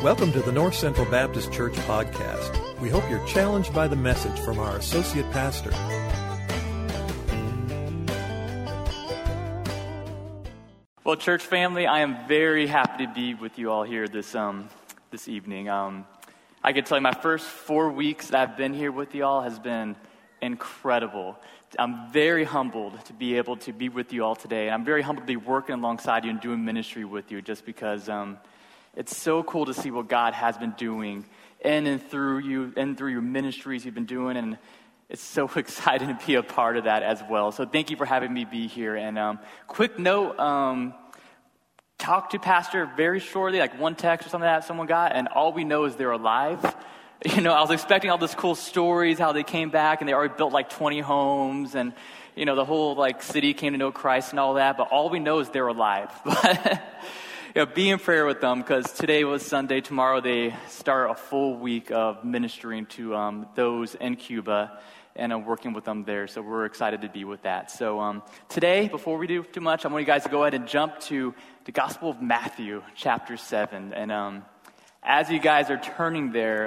Welcome to the North Central Baptist Church podcast. We hope you're challenged by the message from our associate pastor. Well, church family, I am very happy to be with you all here this evening. I can tell you my first 4 weeks that I've been here with you all has been incredible. I'm very humbled to be able to be with you all today, and I'm very humbled to be working alongside you and doing ministry with you just because it's so cool to see what God has been doing in and through you and through your ministries you've been doing, and it's so exciting to be a part of that as well. So thank you for having me be here. And quick note, talk to Pastor very shortly, like one text or something that someone got, and all we know is they're alive. You know, I was expecting all these cool stories, how they came back, and they already built like 20 homes, and, you know, the whole like city came to know Christ and all that, but all we know is they're alive. But be in prayer with them, because today was Sunday. Tomorrow they start a full week of ministering to those in Cuba, and I'm working with them there, so we're excited to be with that. So today, before we do too much, I want you guys to go ahead and jump to the Gospel of Matthew, chapter 7. And as you guys are turning there,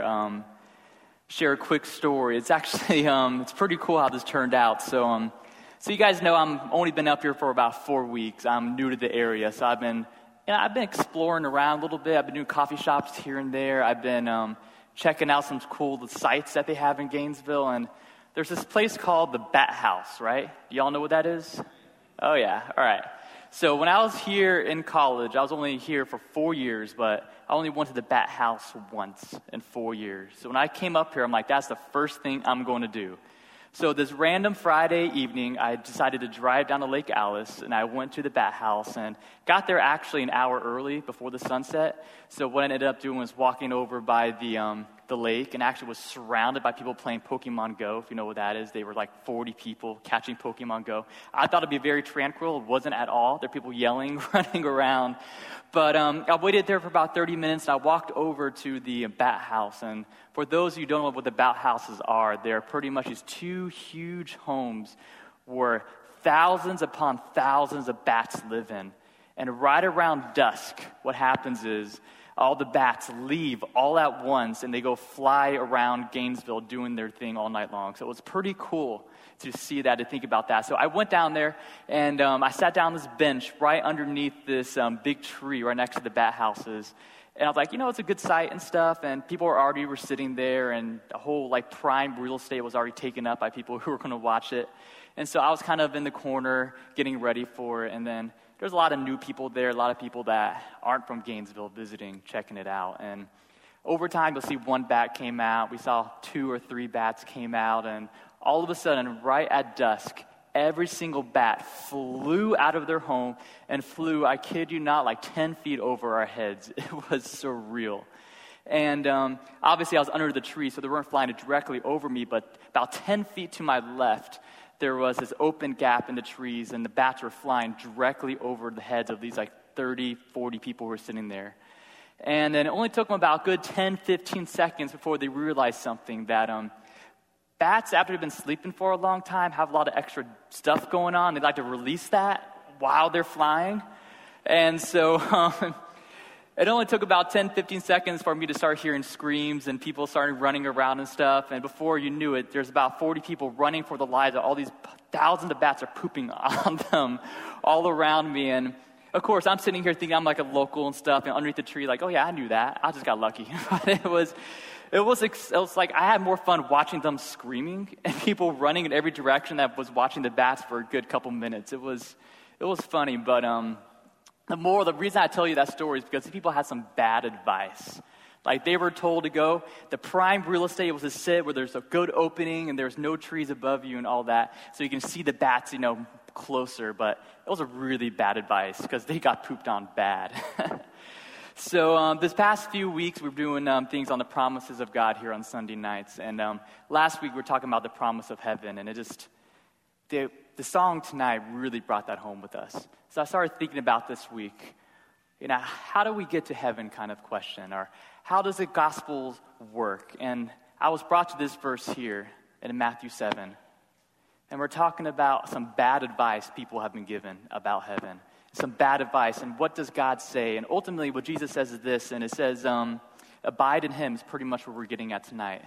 share a quick story. It's actually, it's pretty cool how this turned out. So you guys know I'm only been up here for about 4 weeks. I'm new to the area, so I've been exploring around a little bit. I've been doing coffee shops here and there. I've been checking out some cool sites that they have in Gainesville. And there's this place called the Bat House, right? Y'all know what that is? Oh, yeah. All right. So when I was here in college, I was only here for 4 years, but I only went to the Bat House once in 4 years. So when I came up here, I'm like, that's the first thing I'm going to do. So this random Friday evening, I decided to drive down to Lake Alice, and I went to the Bat House and got there actually an hour early before the sunset. So what I ended up doing was walking over by the lake, and actually was surrounded by people playing Pokemon Go, if you know what that is. They were like 40 people catching Pokemon Go. I thought it'd be very tranquil. It wasn't at all. There were people yelling, running around. But I waited there for about 30 minutes, and I walked over to the Bat House. And for those of you who don't know what the Bat Houses are, they're pretty much these two huge homes where thousands upon thousands of bats live in. And right around dusk, what happens is all the bats leave all at once, and they go fly around Gainesville doing their thing all night long. So it was pretty cool to see that, to think about that. So I went down there, and I sat down on this bench right underneath this big tree right next to the bat houses. And I was like, you know, it's a good site and stuff, and people were sitting there, and the whole, like, prime real estate was already taken up by people who were going to watch it. And so I was kind of in the corner getting ready for it, and then there's a lot of new people there, a lot of people that aren't from Gainesville visiting, checking it out. And over time, you'll see one bat came out. We saw 2 or 3 bats came out, and all of a sudden, right at dusk, every single bat flew out of their home and flew, I kid you not, like 10 feet over our heads. It was surreal. And obviously, I was under the tree, so they weren't flying directly over me, but about 10 feet to my left, there was this open gap in the trees, and the bats were flying directly over the heads of these like 30, 40 people who were sitting there. And then it only took them about a good 10, 15 seconds before they realized something, that bats, after they've been sleeping for a long time, have a lot of extra stuff going on. They like to release that while they're flying. And so it only took about 10, 15 seconds for me to start hearing screams and people started running around and stuff. And before you knew it, there's about 40 people running for the lives. All these thousands of bats are pooping on them all around me. And, of course, I'm sitting here thinking I'm like a local and stuff, and underneath the tree, like, oh, yeah, I knew that. I just got lucky. But it was like I had more fun watching them screaming and people running in every direction that was watching the bats for a good couple minutes. It was funny, but the reason I tell you that story is because people had some bad advice. Like, they were told to go, the prime real estate was to sit where there's a good opening and there's no trees above you and all that, so you can see the bats, you know, closer. But it was a really bad advice because they got pooped on bad. So this past few weeks, we're doing things on the promises of God here on Sunday nights. And last week, we were talking about the promise of heaven. And the song tonight really brought that home with us. So I started thinking about this week, you know, how do we get to heaven kind of question, or how does the gospel work? And I was brought to this verse here in Matthew 7. And we're talking about some bad advice people have been given about heaven. Some bad advice, and what does God say? And ultimately, what Jesus says is this, and it says, abide in him is pretty much what we're getting at tonight.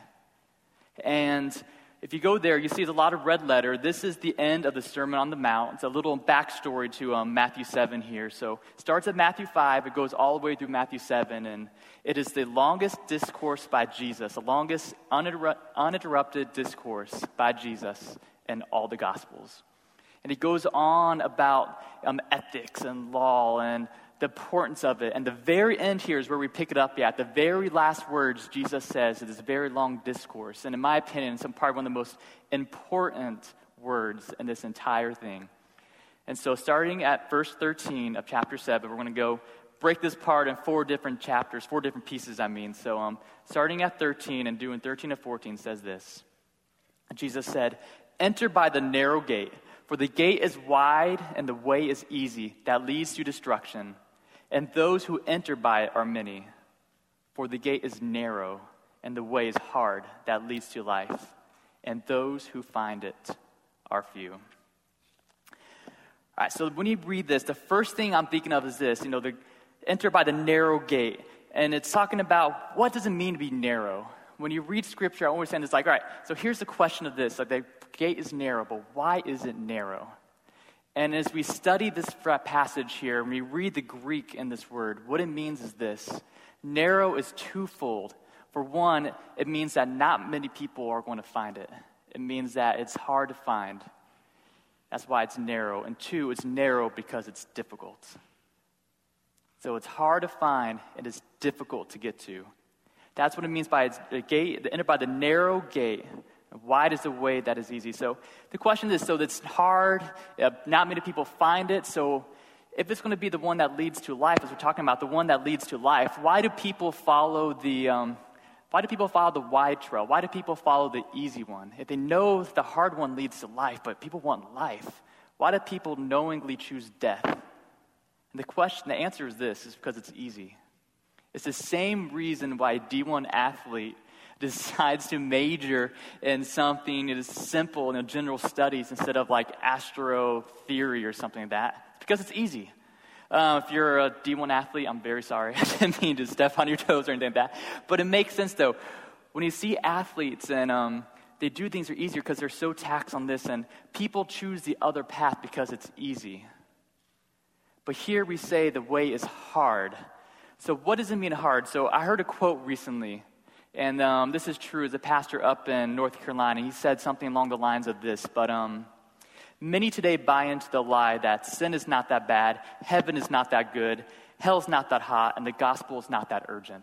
And if you go there, you see there's a lot of red letter. This is the end of the Sermon on the Mount. It's a little backstory to Matthew 7 here. So it starts at Matthew 5. It goes all the way through Matthew 7. And it is the longest discourse by Jesus, the longest uninterrupted discourse by Jesus in all the Gospels. And he goes on about ethics and law and the importance of it. And the very end here is where we pick it up at. The very last words Jesus says in this very long discourse. And in my opinion, it's probably one of the most important words in this entire thing. And so starting at verse 13 of chapter 7, we're going to go break this part in 4 different chapters, 4 different pieces, I mean. So starting at 13 and doing 13 to 14 says this. Jesus said, "Enter by the narrow gate, for the gate is wide and the way is easy that leads to destruction. And those who enter by it are many. For the gate is narrow, and the way is hard that leads to life. And those who find it are few." All right, so when you read this, the first thing I'm thinking of is this, the enter by the narrow gate. And it's talking about what does it mean to be narrow? When you read Scripture, I always say it's like, all right, so here's the question of this. Like the gate is narrow, but why is it narrow? And as we study this passage here, when we read the Greek in this word, what it means is this. Narrow is twofold. For one, it means that not many people are going to find it. It means that it's hard to find. That's why it's narrow. And 2, it's narrow because it's difficult. So it's hard to find and it's difficult to get to. That's what it means by the gate, enter by the narrow gate. Wide is the way that is easy. So the question is, so that's hard, not many people find it, so if it's going to be the one that leads to life, as we're talking about, the one that leads to life, why do people follow the wide trail? Why do people follow the easy one? If they know the hard one leads to life, but people want life, why do people knowingly choose death? And the answer is this, is because it's easy. It's the same reason why a D1 athlete decides to major in something that is simple in general studies instead of like astro theory or something like that. It's because it's easy. If you're a D1 athlete, I'm very sorry. I didn't mean to step on your toes or anything like that. But it makes sense though. When you see athletes and they do things that are easier because they're so taxed on this, and people choose the other path because it's easy. But here we say the way is hard. So what does it mean hard? So I heard a quote recently. And this is true as a pastor up in North Carolina. He said something along the lines of this, but many today buy into the lie that sin is not that bad, heaven is not that good, hell's not that hot, and the gospel is not that urgent.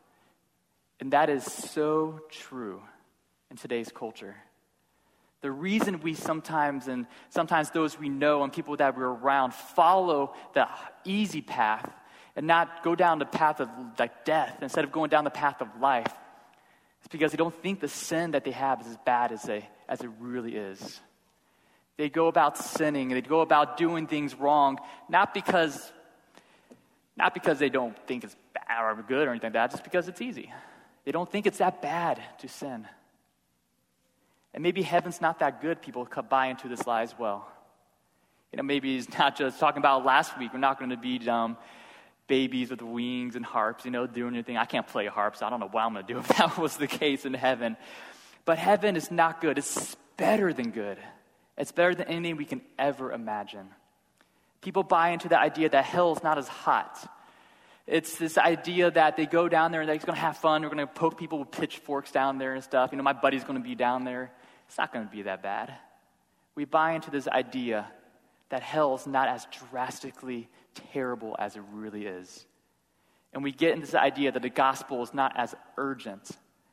And that is so true in today's culture. The reason we sometimes those we know and people that we're around follow the easy path and not go down the path of like death instead of going down the path of life, it's because they don't think the sin that they have is as bad as it really is. They go about sinning, they go about doing things wrong, not because they don't think it's bad or good or anything like that, just because it's easy. They don't think it's that bad to sin. And maybe heaven's not that good, people buy into this lie as well. Maybe he's not just talking about last week, we're not going to be babies with wings and harps, doing anything. I can't play a harp, so I don't know what I'm going to do if that was the case in heaven. But heaven is not good. It's better than good. It's better than anything we can ever imagine. People buy into the idea that hell is not as hot. It's this idea that they go down there and they're going to have fun. They're going to poke people with pitchforks down there and stuff. My buddy's going to be down there. It's not going to be that bad. We buy into this idea that hell is not as drastically terrible as it really is. And we get into this idea that the gospel is not as urgent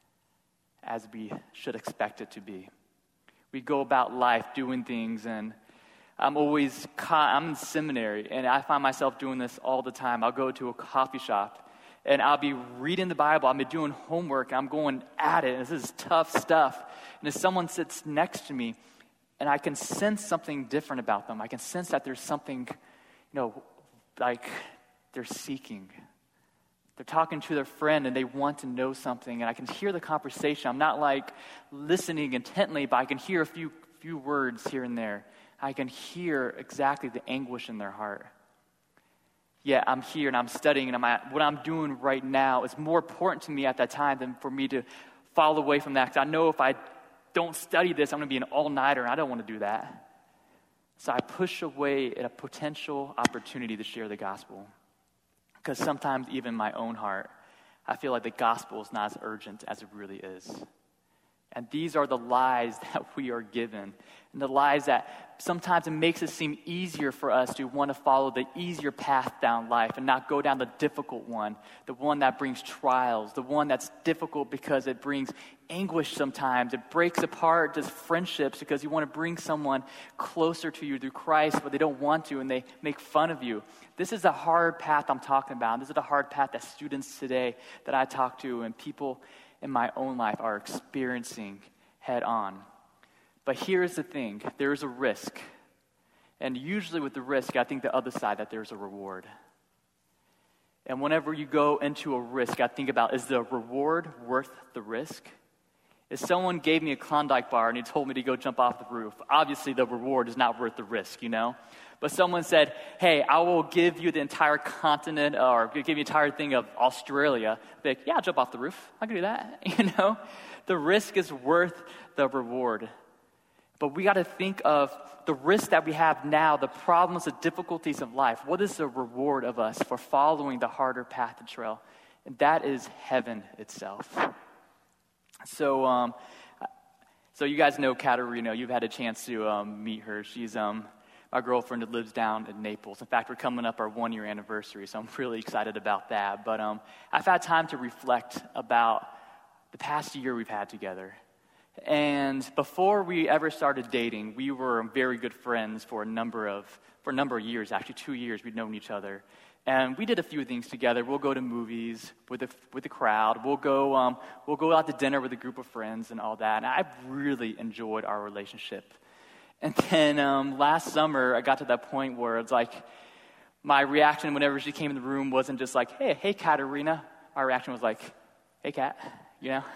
as we should expect it to be. We go about life doing things, and I'm in seminary, and I find myself doing this all the time. I'll go to a coffee shop, and I'll be reading the Bible. I'll be doing homework, and I'm going at it, and this is tough stuff. And if someone sits next to me, and I can sense something different about them, I can sense that there's something, like they're seeking. They're talking to their friend and they want to know something, and I can hear the conversation. I'm not like listening intently, but I can hear a few words here and there. I can hear exactly the anguish in their heart. yet I'm here and I'm studying and what I'm doing right now is more important to me at that time than for me to fall away from that. Because I know if I don't study this, I'm going to be an all-nighter, and I don't want to do that. So I push away at a potential opportunity to share the gospel. Because sometimes even in my own heart, I feel like the gospel is not as urgent as it really is. And these are the lies that we are given. And the lies that sometimes it makes it seem easier for us to want to follow the easier path down life and not go down the difficult one, the one that brings trials, the one that's difficult because it brings anguish sometimes. It breaks apart just friendships because you want to bring someone closer to you through Christ, but they don't want to and they make fun of you. This is the hard path I'm talking about. This is the hard path that students today that I talk to and people in my own life are experiencing head on. But here's the thing, there's a risk. And usually with the risk, I think the other side, that there's a reward. And whenever you go into a risk, I think about, is the reward worth the risk? If someone gave me a Klondike bar and he told me to go jump off the roof, obviously the reward is not worth the risk, you know? But someone said, hey, I will give you the entire continent or give you the entire thing of Australia. I'd be like, yeah, I'll jump off the roof. I can do that, you know? The risk is worth the reward. But we got to think of the risk that we have now, the problems, the difficulties of life. What is the reward of us for following the harder path and trail? And that is heaven itself. So you guys know Katerina. You've had a chance to meet her. She's my girlfriend that lives down in Naples. In fact, we're coming up our 1-year anniversary, so I'm really excited about that. But I've had time to reflect about the past year we've had together. And before we ever started dating, we were very good friends for a number of years, actually 2 years we'd known each other. And we did a few things together. We'll go to movies with the crowd. We'll go out to dinner with a group of friends and all that. And I really enjoyed our relationship. And then last summer, I got to that point where it's like my reaction whenever she came in the room wasn't just like, hey, Katerina. My reaction was like, hey, Kat, you know,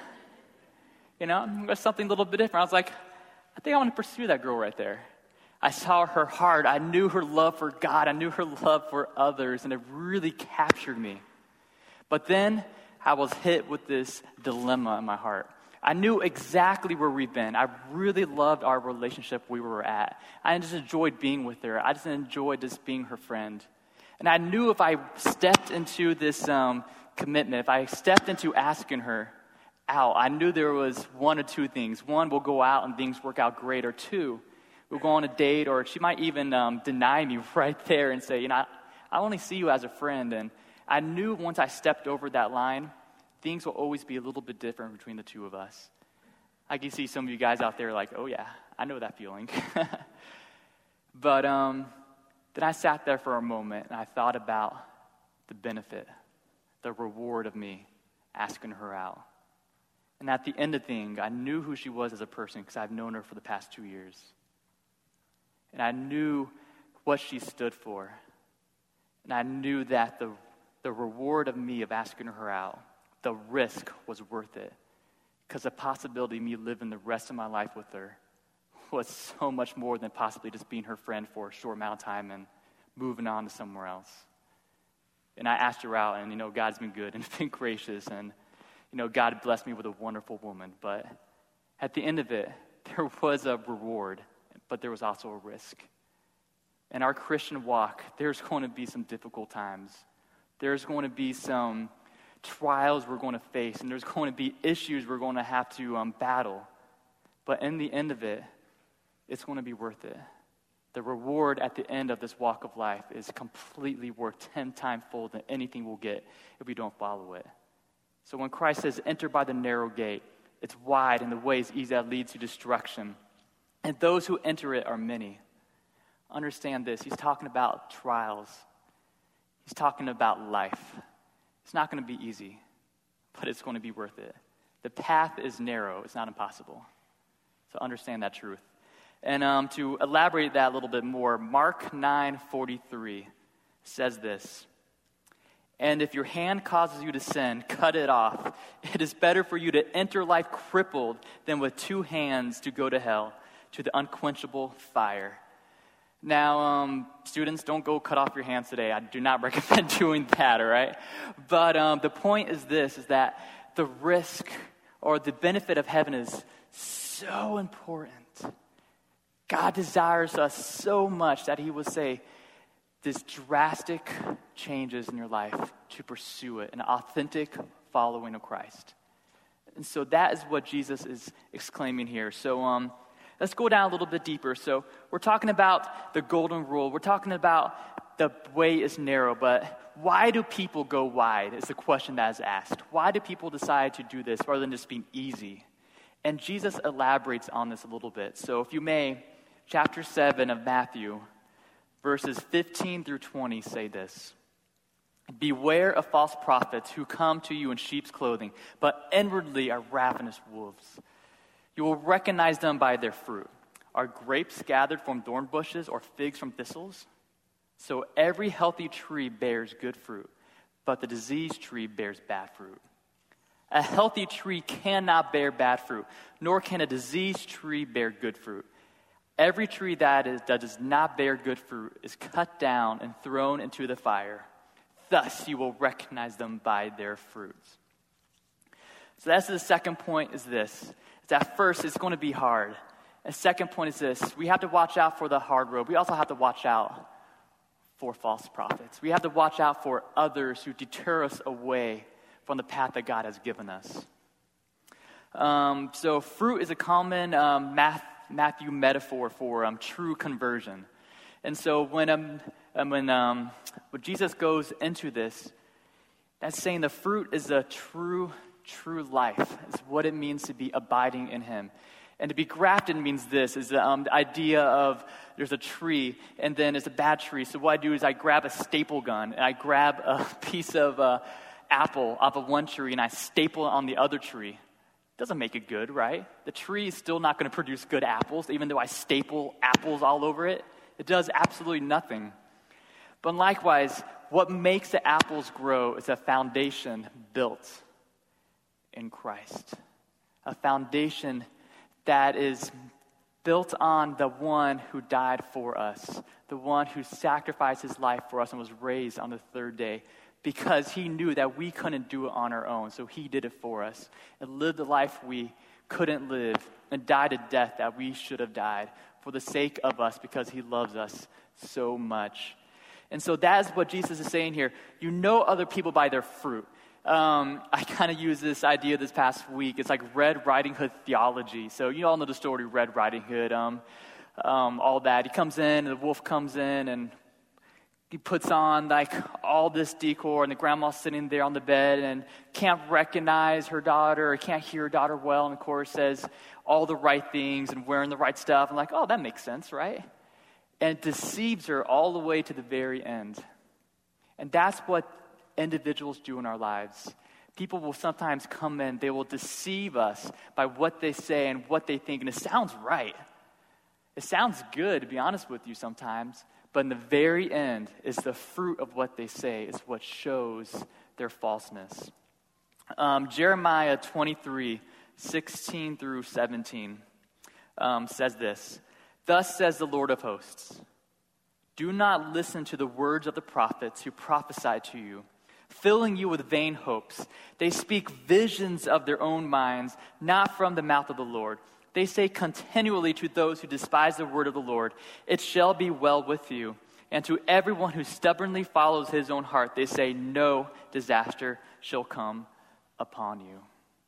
it was something a little bit different. I was like, I think I want to pursue that girl right there. I saw her heart. I knew her love for God. I knew her love for others, and it really captured me. But then I was hit with this dilemma in my heart. I knew exactly where we've been. I really loved our relationship we were at. I just enjoyed being with her. I just enjoyed just being her friend. And I knew if I stepped into this commitment, if I stepped into asking her out, I knew there was one or two things. One, we'll go out and things work out great. Or two, we'll go on a date, or she might even deny me right there and say, I only see you as a friend. And I knew once I stepped over that line, things will always be a little bit different between the two of us. I can see some of you guys out there like, oh yeah, I know that feeling. But then I sat there for a moment and I thought about the benefit, the reward of me asking her out. And at the end of things, I knew who she was as a person because I've known her for the past 2 years. And I knew what she stood for. And I knew that the reward of me of asking her out, the risk was worth it. Because the possibility of me living the rest of my life with her was so much more than possibly just being her friend for a short amount of time and moving on to somewhere else. And I asked her out, and, God's been good and been gracious, and, God blessed me with a wonderful woman. But at the end of it, there was a reward, but there was also a risk. In our Christian walk, there's going to be some difficult times. There's going to be some trials we're going to face, and there's going to be issues we're going to have to battle. But in the end of it, it's going to be worth it. The reward at the end of this walk of life is completely worth 10 times fold than anything we'll get if we don't follow it. So when Christ says, enter by the narrow gate, it's wide and the way is easy that leads to destruction. And those who enter it are many. Understand this. He's talking about trials. He's talking about life. It's not going to be easy, but it's going to be worth it. The path is narrow. It's not impossible. So understand that truth. And to elaborate that a little bit more, Mark 9:43 says this. And if your hand causes you to sin, cut it off. It is better for you to enter life crippled than with 2 hands to go to hell, to the unquenchable fire. Now, students, don't go cut off your hands today. I do not recommend doing that, all right? But the point is this, is that the risk or the benefit of heaven is so important. God desires us so much that he will say this drastic changes in your life to pursue it, an authentic following of Christ. And so that is what Jesus is exclaiming here. So let's go down a little bit deeper. So we're talking about the golden rule. We're talking about the way is narrow, but why do people go wide is the question that is asked. Why do people decide to do this rather than just being easy? And Jesus elaborates on this a little bit. So if you may, chapter 7 of Matthew, verses 15 through 20 say this. Beware of false prophets who come to you in sheep's clothing, but inwardly are ravenous wolves. You will recognize them by their fruit. Are grapes gathered from thorn bushes or figs from thistles? So every healthy tree bears good fruit, but the diseased tree bears bad fruit. A healthy tree cannot bear bad fruit, nor can a diseased tree bear good fruit. Every tree that does not bear good fruit is cut down and thrown into the fire. Thus you will recognize them by their fruits. So that's the second point is this. It's at first, it's going to be hard. And second point is this. We have to watch out for the hard road. We also have to watch out for false prophets. We have to watch out for others who deter us away from the path that God has given us. So fruit is a common Matthew metaphor for true conversion. And so when Jesus goes into this, that's saying the fruit is a true life. It's what it means to be abiding in him. And to be grafted means this, is the idea of there's a tree, and then it's a bad tree. So what I do is I grab a staple gun, and I grab a piece of apple off of one tree, and I staple it on the other tree. Doesn't make it good, right? The tree is still not going to produce good apples, even though I staple apples all over it. It does absolutely nothing. But likewise, what makes the apples grow is a foundation built in Christ. A foundation that is built on the one who died for us, the one who sacrificed his life for us and was raised on the third day, because he knew that we couldn't do it on our own, so he did it for us and lived the life we couldn't live and died a death that we should have died for the sake of us because he loves us so much. And so that is what Jesus is saying here. You know other people by their fruit. I kind of used this idea this past week. It's like Red Riding Hood theology. So you all know the story Red Riding Hood, all that. He comes in, and the wolf comes in, and he puts on like all this decor, and the grandma's sitting there on the bed and can't recognize her daughter or can't hear her daughter well, and of course says all the right things and wearing the right stuff. I'm like, oh, that makes sense, right? And it deceives her all the way to the very end. And that's what individuals do in our lives. People will sometimes come in, they will deceive us by what they say and what they think, and it sounds right. It sounds good, to be honest with you sometimes. But in the very end, is the fruit of what they say is what shows their falseness. Jeremiah 23, 16 through 17 says this. Thus says the Lord of hosts, do not listen to the words of the prophets who prophesy to you, filling you with vain hopes. They speak visions of their own minds, not from the mouth of the Lord. They say continually to those who despise the word of the Lord, it shall be well with you. And to everyone who stubbornly follows his own heart, they say, no disaster shall come upon you.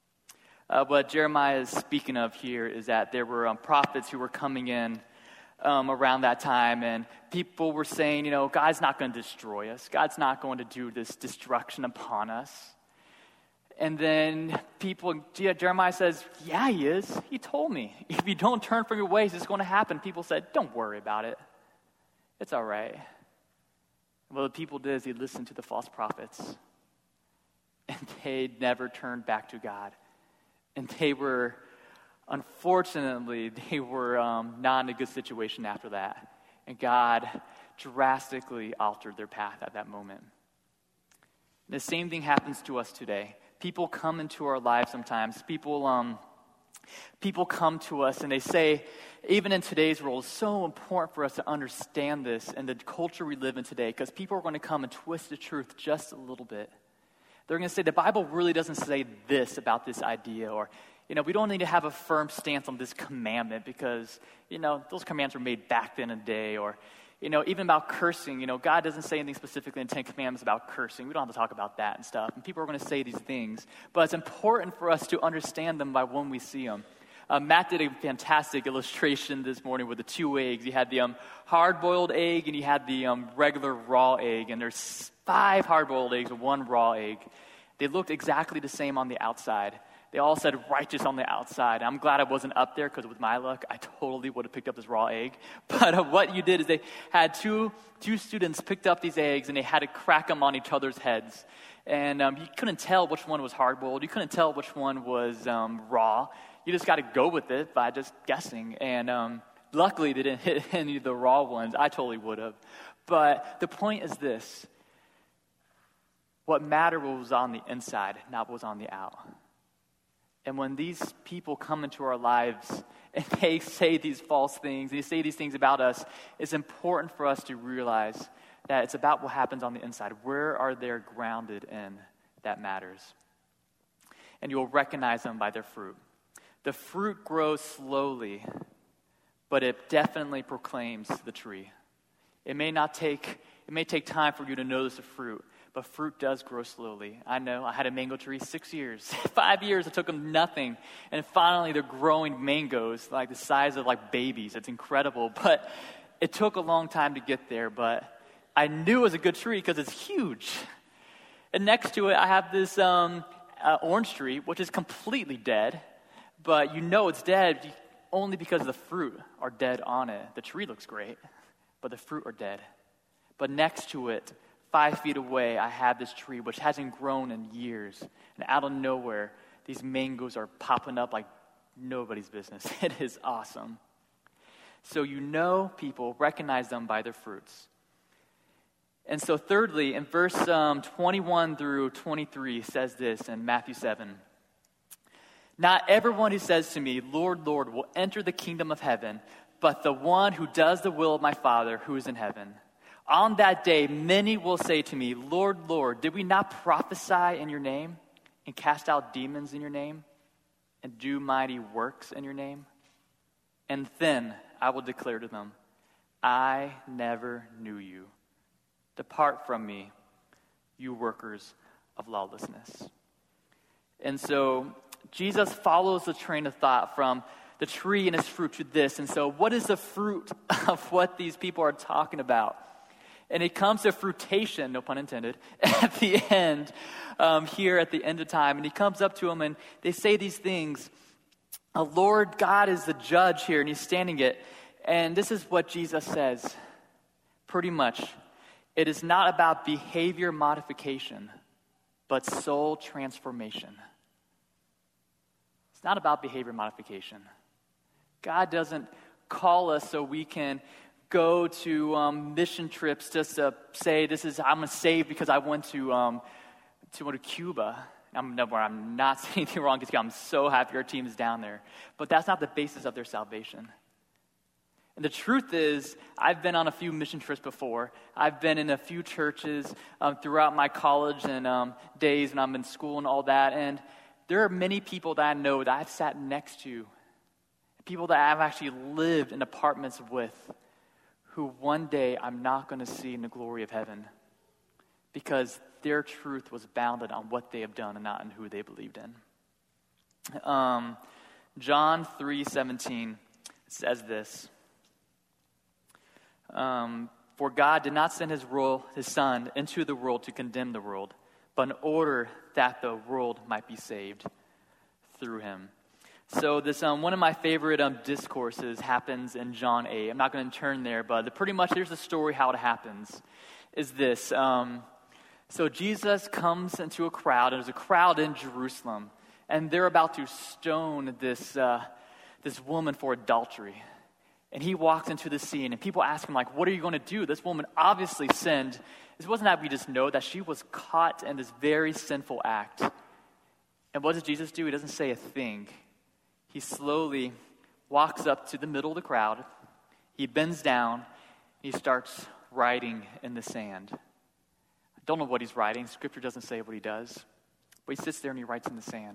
What Jeremiah is speaking of here is that there were prophets who were coming in around that time, and people were saying, God's not going to destroy us. God's not going to do this destruction upon us. And then Jeremiah says, yeah, he is. He told me. If you don't turn from your ways, it's going to happen. People said, don't worry about it. It's all right. Well, the people did is they listened to the false prophets. And they never turned back to God. And unfortunately, they were not in a good situation after that. And God drastically altered their path at that moment. And the same thing happens to us today. People come into our lives sometimes. People People come to us and they say, even in today's world, it's so important for us to understand this and the culture we live in today, because people are going to come and twist the truth just a little bit. They're going to say, the Bible really doesn't say this about this idea, or, we don't need to have a firm stance on this commandment because, those commands were made back then in the day, or, even about cursing, God doesn't say anything specifically in the Ten Commandments about cursing. We don't have to talk about that and stuff. And people are going to say these things, but it's important for us to understand them by when we see them. Matt did a fantastic illustration this morning with the two eggs. You had the hard-boiled egg and you had the regular raw egg. And there's 5 hard-boiled eggs and 1 raw egg. They looked exactly the same on the outside. They all said righteous on the outside. I'm glad I wasn't up there because with my luck, I totally would have picked up this raw egg. But what you did is they had two students picked up these eggs and they had to crack them on each other's heads. And you couldn't tell which one was hard-boiled. You couldn't tell which one was raw. You just got to go with it by just guessing. And luckily, they didn't hit any of the raw ones. I totally would have. But the point is this. What mattered was on the inside, not what was on the out. And when these people come into our lives and they say these false things, they say these things about us, it's important for us to realize that it's about what happens on the inside. Where are they grounded in that matters? And you'll recognize them by their fruit. The fruit grows slowly, but it definitely proclaims the tree. It may take time for you to notice the fruit, but fruit does grow slowly. I know, I had a mango tree 6 years. 5 years, it took them nothing. And finally, they're growing mangoes like the size of like babies. It's incredible, but it took a long time to get there, but I knew it was a good tree because it's huge. And next to it, I have this orange tree, which is completely dead. But it's dead only because the fruit are dead on it. The tree looks great, but the fruit are dead. But next to it, 5 feet away, I have this tree which hasn't grown in years. And out of nowhere, these mangoes are popping up like nobody's business. It is awesome. So people recognize them by their fruits. And so thirdly, in verse 21 through 23 says this in Matthew 7. Not everyone who says to me, Lord, Lord, will enter the kingdom of heaven, but the one who does the will of my Father who is in heaven. On that day, many will say to me, Lord, Lord, did we not prophesy in your name and cast out demons in your name and do mighty works in your name? And then I will declare to them, I never knew you. Depart from me, you workers of lawlessness. And so Jesus follows the train of thought from the tree and its fruit to this. And so what is the fruit of what these people are talking about? And it comes to fruitation, no pun intended, at the end, here at the end of time. And he comes up to them and they say these things. Lord God is the judge here, and he's standing it. And this is what Jesus says, pretty much. It is not about behavior modification, but soul transformation. It's not about behavior modification. God doesn't call us so we can go to mission trips just to say, I'm saved because I went to Cuba. I'm not saying anything wrong because I'm so happy our team is down there. But that's not the basis of their salvation. And the truth is, I've been on a few mission trips before. I've been in a few churches throughout my college and days when I'm in school and all that. And there are many people that I know that I've sat next to, people that I've actually lived in apartments with, who one day I'm not going to see in the glory of heaven because their truth was bounded on what they have done and not in who they believed in. John 3:17 says this. For God did not send his Son into the world to condemn the world, but in order that the world might be saved through him. So this one of my favorite discourses happens in John 8. I'm not going to turn there, but pretty much here's the story how it happens. Is this. So Jesus comes into a crowd. There's a crowd in Jerusalem, and they're about to stone this woman for adultery. And he walks into the scene, and people ask him, like, what are you going to do? This woman obviously sinned. It wasn't that we just know that she was caught in this very sinful act. And what does Jesus do? He doesn't say a thing. he slowly walks up to the middle of the crowd. He bends down. He starts writing in the sand. I don't know what he's writing. Scripture doesn't say what he does. But he sits there and he writes in the sand.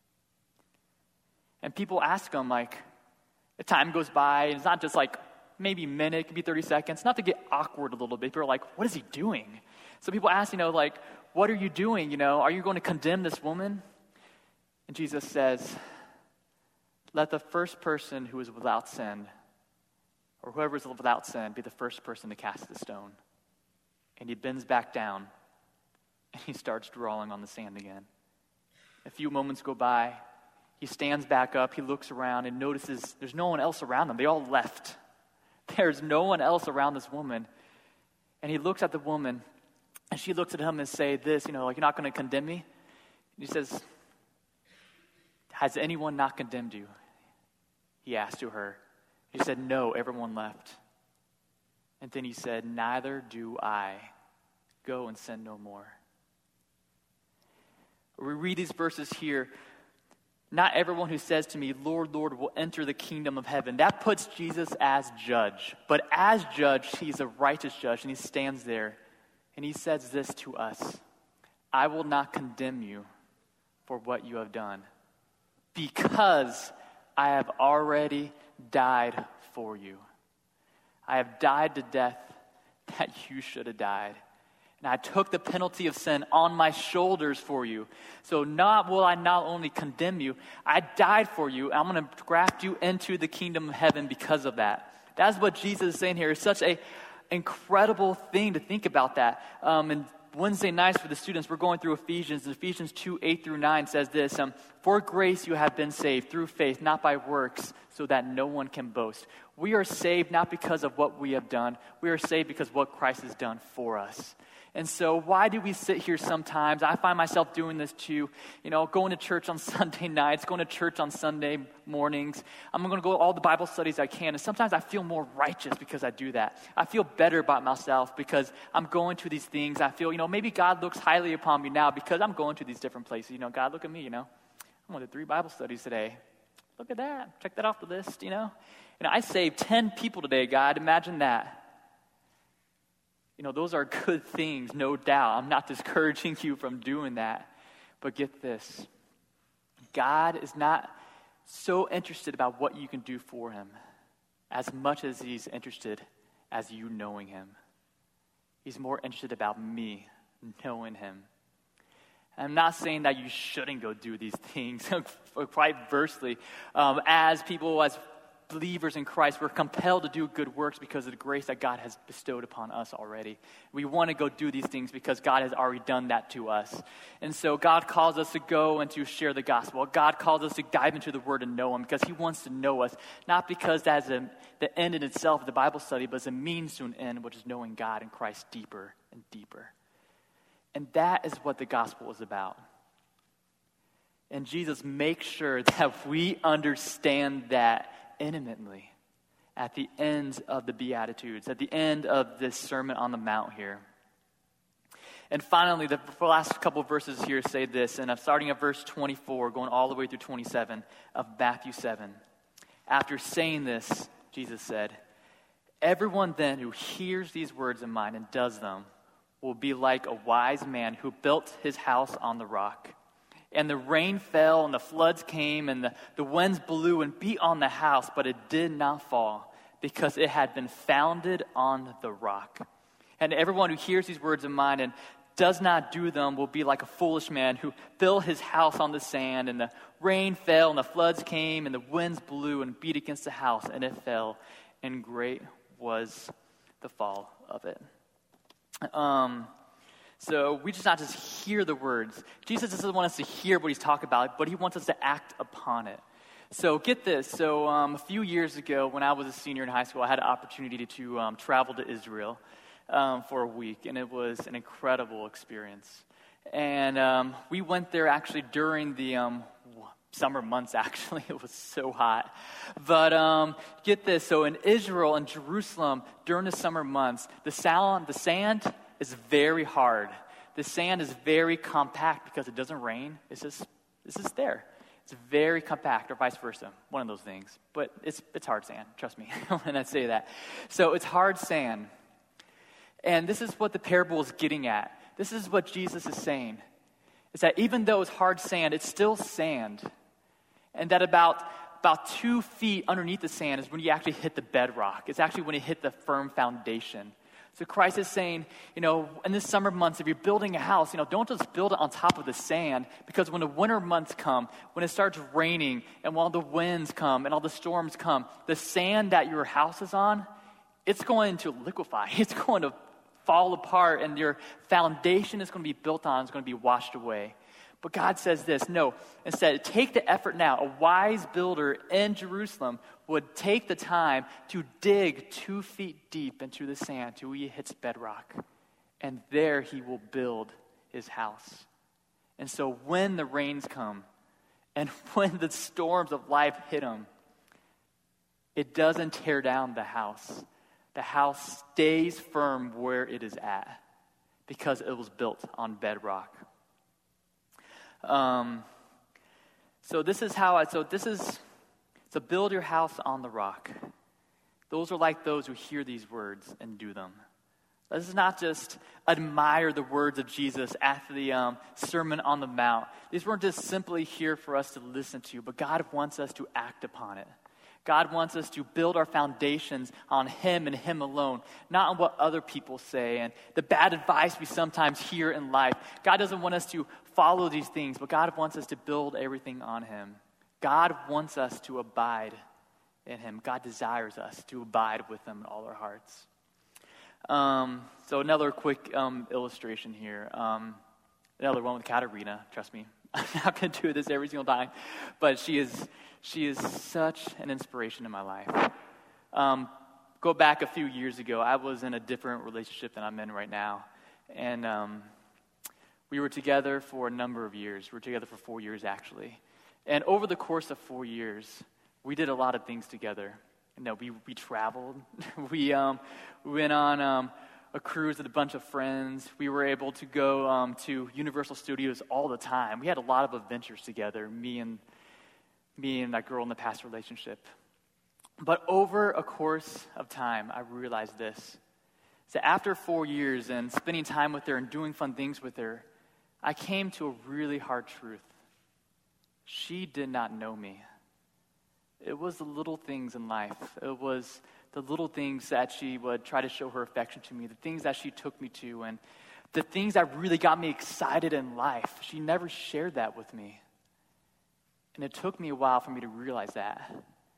And people ask him, like, the time goes by, and it's not just like maybe a minute, it could be 30 seconds. Not to get awkward a little bit. People are like, what is he doing? So people ask, like, what are you doing? Are you going to condemn this woman? And Jesus says, let the first person who is without sin, or whoever is without sin, be the first person to cast the stone. And he bends back down, and he starts drawing on the sand again. A few moments go by. He stands back up. He looks around and notices there's no one else around them. They all left. There's no one else around this woman. And he looks at the woman, and she looks at him and say this, like, you're not going to condemn me? And he says, has anyone not condemned you? He asked to her. He said, no, everyone left. And then he said, neither do I. Go and sin no more. We read these verses here. Not everyone who says to me, Lord, Lord, will enter the kingdom of heaven. That puts Jesus as judge. But as judge, he's a righteous judge, and he stands there, and he says this to us: I will not condemn you for what you have done, because I have already died for you. I have died to death that you should have died. And I took the penalty of sin on my shoulders for you. So not will I not only condemn you, I died for you. I'm going to graft you into the kingdom of heaven because of that. That's what Jesus is saying here. It's such an incredible thing to think about that. And Wednesday nights for the students, we're going through Ephesians. Ephesians 2:8-9 says this: for grace you have been saved through faith, not by works, so that no one can boast. We are saved not because of what we have done. We are saved because of what Christ has done for us. And so why do we sit here sometimes? I find myself doing this too. Going to church on Sunday nights, going to church on Sunday mornings. I'm going to go to all the Bible studies I can. And sometimes I feel more righteous because I do that. I feel better about myself because I'm going to these things. I feel, maybe God looks highly upon me now because I'm going to these different places. God, look at me, I'm going to 3 Bible studies today. Look at that. Check that off the list, And I saved 10 people today, God. Imagine that. Those are good things, no doubt. I'm not discouraging you from doing that. But get this. God is not so interested about what you can do for him as much as he's interested as you knowing him. He's more interested about me knowing him. And I'm not saying that you shouldn't go do these things. Quite versely, as believers in Christ, we're compelled to do good works because of the grace that God has bestowed upon us already. We want to go do these things because God has already done that to us. And so God calls us to go and to share the gospel. God calls us to dive into the Word and know him because he wants to know us, not because that's the end in itself of the Bible study, but as a means to an end, which is knowing God and Christ deeper and deeper. And that is what the gospel is about. And Jesus makes sure that we understand that intimately at the end of the Beatitudes, at the end of this Sermon on the Mount here. And finally, the last couple of verses here say this, and I'm starting at verse 24, going all the way through 27 of Matthew 7. After saying this, Jesus said, everyone then who hears these words of mine and does them will be like a wise man who built his house on the rock. And the rain fell, and the floods came, and the winds blew and beat on the house, but it did not fall, because it had been founded on the rock. And everyone who hears these words of mine and does not do them will be like a foolish man who built his house on the sand, and the rain fell, and the floods came, and the winds blew and beat against the house, and it fell, and great was the fall of it. So we just not just hear the words. Jesus doesn't want us to hear what he's talking about, but he wants us to act upon it. So get this. So a few years ago, when I was a senior in high school, I had an opportunity to travel to Israel for a week, and it was an incredible experience. And we went there actually during the summer months, actually. It was so hot. But get this. So in Israel and Jerusalem, during the summer months, the sand is very hard. The sand is very compact because it doesn't rain. It's just there. It's very compact, or vice versa, one of those things. But it's hard sand, trust me when I say that. So it's hard sand. And this is what the parable is getting at. This is what Jesus is saying. Is that even though it's hard sand, it's still sand. And that about 2 feet underneath the sand is when you actually hit the bedrock. It's actually when you hit the firm foundation. So Christ is saying, in the summer months, if you're building a house, don't just build it on top of the sand, because when the winter months come, when it starts raining, and when all the winds come, and all the storms come, the sand that your house is on, it's going to liquefy. It's going to fall apart, and your foundation is going to be built on, is going to be washed away. But God says this, no, instead, take the effort now. A wise builder in Jerusalem would take the time to dig 2 feet deep into the sand till he hits bedrock. And there he will build his house. And so when the rains come, and when the storms of life hit him, it doesn't tear down the house. The house stays firm where it is at, because it was built on bedrock. So build your house on the rock. Those are like those who hear these words and do them. This is not just admire the words of Jesus after the Sermon on the Mount. These weren't just simply here for us to listen to, but God wants us to act upon it. God wants us to build our foundations on Him and Him alone, not on what other people say and the bad advice we sometimes hear in life. God doesn't want us to follow these things, but God wants us to build everything on Him. God wants us to abide in Him. God desires us to abide with Him in all our hearts. So another quick illustration here. Another one with Katerina, trust me. I'm not going to do this every single time, but she is such an inspiration in my life. Go back a few years ago, I was in a different relationship than I'm in right now. And we were together for a number of years. We were together for 4 years, actually. And over the course of 4 years, we did a lot of things together. We traveled. We went on a cruise with a bunch of friends. We were able to go to Universal Studios all the time. We had a lot of adventures together, me and that girl in the past relationship. But over a course of time, I realized this. So after 4 years and spending time with her and doing fun things with her, I came to a really hard truth. She did not know me. It was the little things in life. It was the little things that she would try to show her affection to me, the things that she took me to, and the things that really got me excited in life. She never shared that with me. And it took me a while for me to realize that.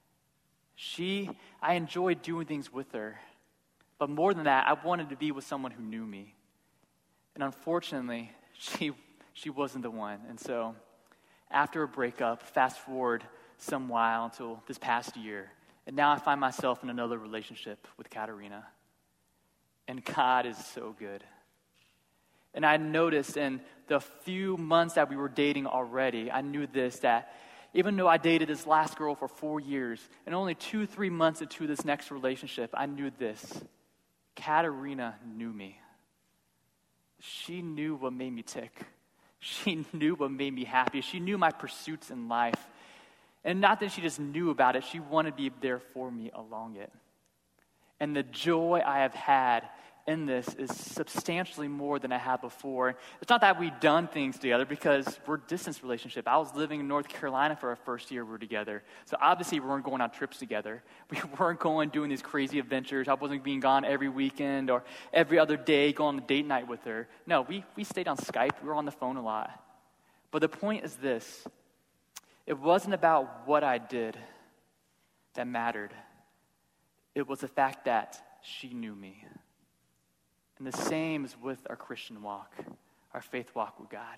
I enjoyed doing things with her. But more than that, I wanted to be with someone who knew me. And unfortunately, she wasn't the one. And so, after a breakup, fast forward some while until this past year, and now I find myself in another relationship with Katerina. And God is so good. And I noticed in the few months that we were dating already, I knew this, that even though I dated this last girl for 4 years, and only 2-3 months into this next relationship, I knew this. Katerina knew me. She knew what made me tick. She knew what made me happy. She knew my pursuits in life. And not that she just knew about it, she wanted to be there for me along it. And the joy I have had in this is substantially more than I had before. It's not that we've done things together, because we're a distance relationship. I was living in North Carolina for our first year we were together. So obviously we weren't going on trips together. We weren't doing these crazy adventures. I wasn't being gone every weekend or every other day going on a date night with her. No, we stayed on Skype. We were on the phone a lot. But the point is this. It wasn't about what I did that mattered. It was the fact that she knew me. And the same is with our Christian walk, our faith walk with God.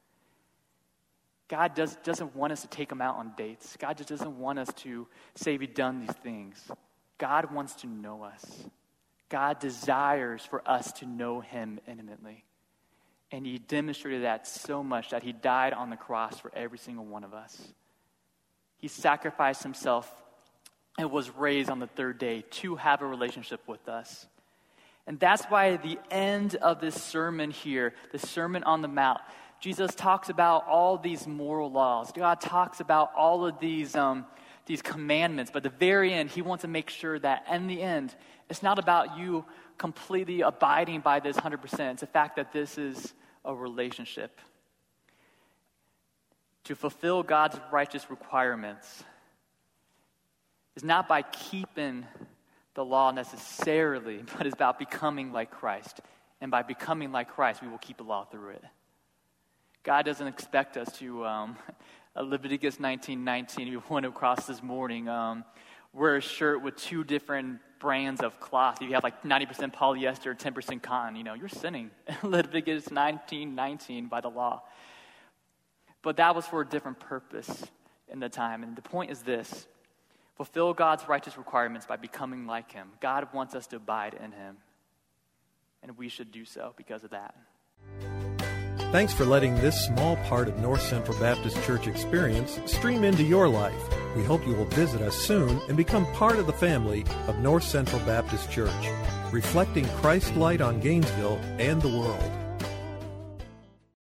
God doesn't want us to take Him out on dates. God just doesn't want us to say we've done these things. God wants to know us. God desires for us to know Him intimately. And He demonstrated that so much that He died on the cross for every single one of us. He sacrificed Himself and was raised on the third day to have a relationship with us. And that's why at the end of this sermon here, the Sermon on the Mount, Jesus talks about all these moral laws. God talks about all of these commandments. But at the very end, he wants to make sure that in the end, it's not about you completely abiding by this 100%. It's the fact that this is a relationship. To fulfill God's righteous requirements is not by keeping the law necessarily, but it's about becoming like Christ. And by becoming like Christ, we will keep the law through it. God doesn't expect us to, Leviticus 19:19, we went across this morning, wear a shirt with 2 different brands of cloth. If you have like 90% polyester, 10% cotton, you're sinning. Leviticus 19:19 by the law. But that was for a different purpose in the time. And the point is this: fulfill God's righteous requirements by becoming like him. God wants us to abide in him. And we should do so because of that. Thanks for letting this small part of North Central Baptist Church experience stream into your life. We hope you will visit us soon and become part of the family of North Central Baptist Church, reflecting Christ's light on Gainesville and the world.